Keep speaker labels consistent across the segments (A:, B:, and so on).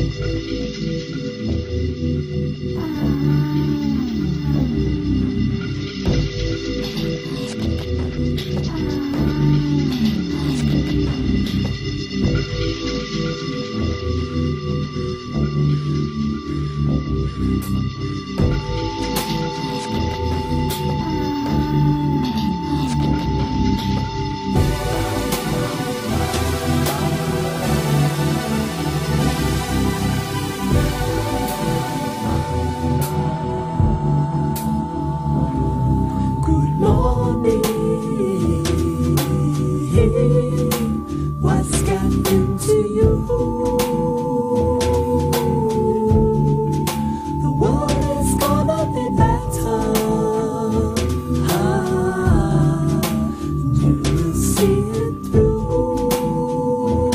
A: What's got into you? The world is gonna be better. You will see it through.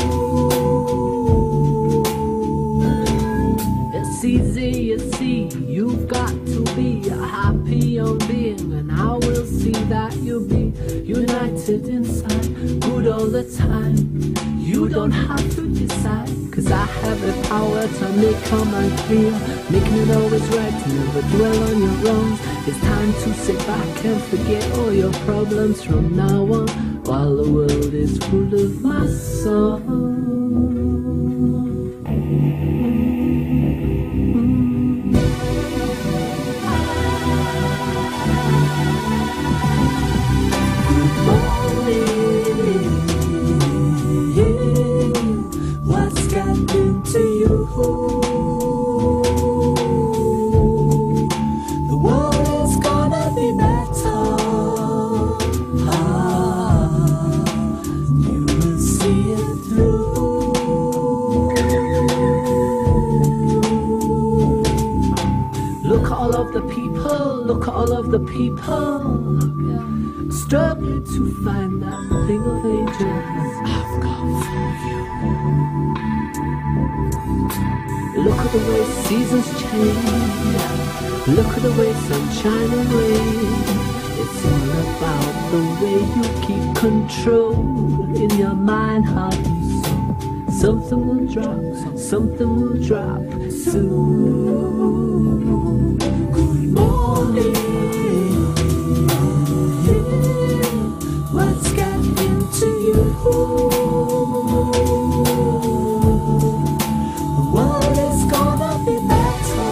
B: It's easy, you see, you've got to be a happy young being, and I will see that you'll be united inside, good all the time. You don't have to decide, 'cause I have the power to make your mind clear, making it always right, never dwell on your wrongs. It's time to sit back and forget all your problems from now on, while the world is full of my song.
A: What's got into you? The world is gonna be better. You will see it through.
B: Look at all of the people, look at all of the people, struggling to find that thing of ages I've got for you. Look at the way seasons change, look at the way sunshine and rain. It's all about the way you keep control in your mind, heart and soul. Something will drop soon.
A: Good morning. What's got into you? The world is gonna be better.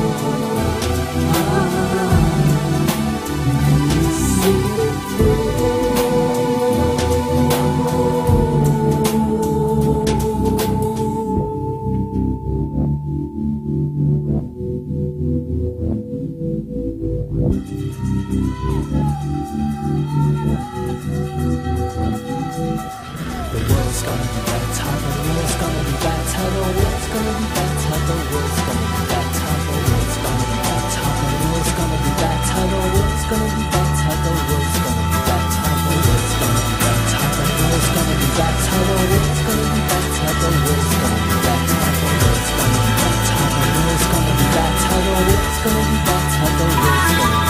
A: You see it through. The world's gonna be better, the world's gonna be better, the world's gonna be better, the world's gonna be better, the world's gonna be better, the world's gonna be better, the world's gonna be better, the world's gonna be better, the world's gonna be better, the world's gonna be better, the world's gonna be better, the world's gonna be better, the world's gonna be better, the world's gonna be better, the world's gonna be better, the world's gonna be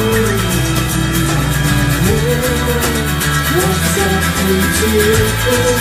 A: better. What's up into you?